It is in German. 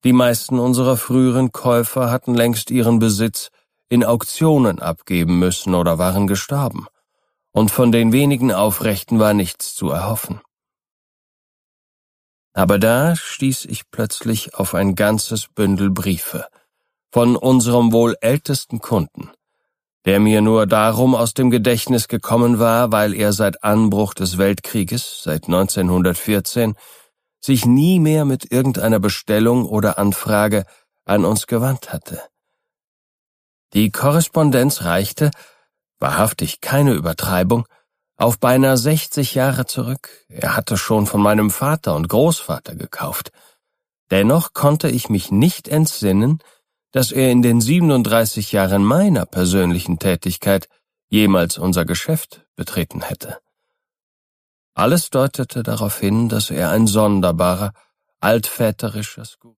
Die meisten unserer früheren Käufer hatten längst ihren Besitz in Auktionen abgeben müssen oder waren gestorben, und von den wenigen Aufrechten war nichts zu erhoffen. Aber da stieß ich plötzlich auf ein ganzes Bündel Briefe von unserem wohl ältesten Kunden, der mir nur darum aus dem Gedächtnis gekommen war, weil er seit Anbruch des Weltkrieges, seit 1914, sich nie mehr mit irgendeiner Bestellung oder Anfrage an uns gewandt hatte. Die Korrespondenz reichte, wahrhaftig keine Übertreibung, auf beinahe 60 Jahre zurück. Er hatte schon von meinem Vater und Großvater gekauft. Dennoch konnte ich mich nicht entsinnen, dass er in den 37 Jahren meiner persönlichen Tätigkeit jemals unser Geschäft betreten hätte. Alles deutete darauf hin, dass er ein sonderbarer, altväterischer